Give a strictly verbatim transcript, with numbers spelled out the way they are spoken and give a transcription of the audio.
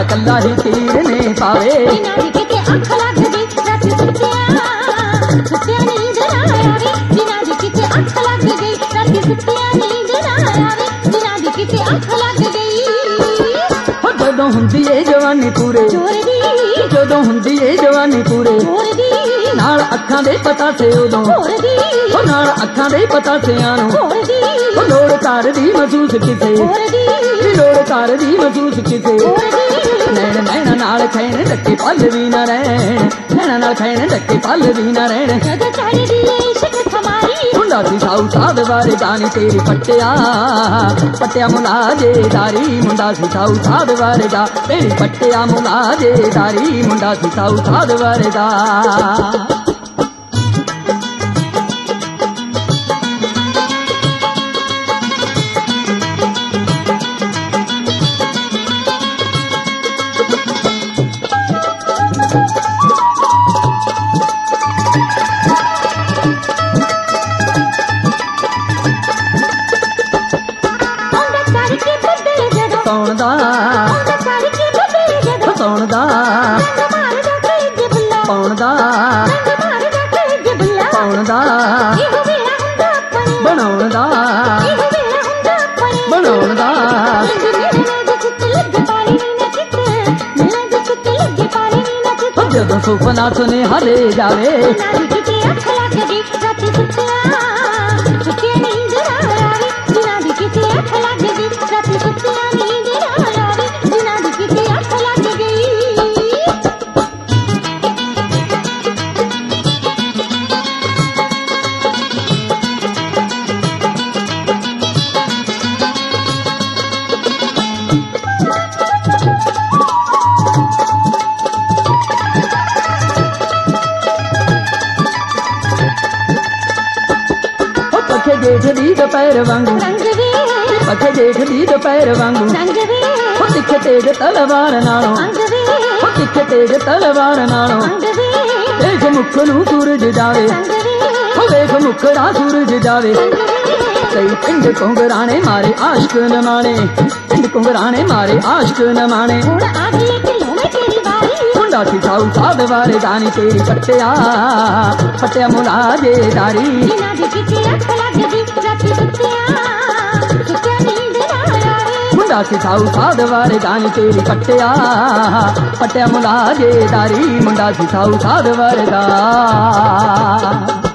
नाल कल्ला ही तीर ने पावे बिना दी किते अख लग गई रात सुत्तिया सुत्तिया नींद ना आवे बिना दी किते अख लग गई रात सुत्तिया नींद ना आवे बिना दी किते अख लग गई जदों हुंदी ए जवानी पूरे जोर दी जदों हुंदी ए जवानी पूरे जोर दी नाल अखां दे पता से उदों जोर दी ओ नाल अखां दे पता से आनो जोर दी ओ लोड़ कर दी महसूस किसे जोर दी लोड़ कर दी महसूस किसे जोर दी नैन नैना नाल खैन डके पल भी ना रहन नैना नाल खैन डके पल भी ना रहन जदों चढ़ दी इश्क हमारी मुंडा सी साऊ साध वारे जानी तेरी पट्टिया पट्टिया मुलाजे दारी मुंडा सी साऊ साध वारे जा तेरी पट्टिया मुलाजे दारी मुंडा सी साऊ साध वारे जा सौण दा सौण दा पौण दा पौण दा बनाउण दा बनाउण दा जदों सुपना सुनेहा ले जावे पखे जेठ दी दोपहर वांगू पखे जेठ दी दोपहर वांगू तिखे तेज तलवार नालों तिखे तेज तलवार नालों देख मुख नू सूरज जावे देख मुखड़ा सूरज जावे कई पिंड कुंगराने मारे आश्क न माने पिंड कुंगराने मारे आश्क न माने मुंडा सी साऊ साध वारे जानी तेरी पट्टिया पट्टिया मुलाजे दारी मुंडा सी साऊ साध वारे जानी तेरी पट्टिया पट्टिया मुलाजे दारी मुंडा सी साऊ साध वारे दा।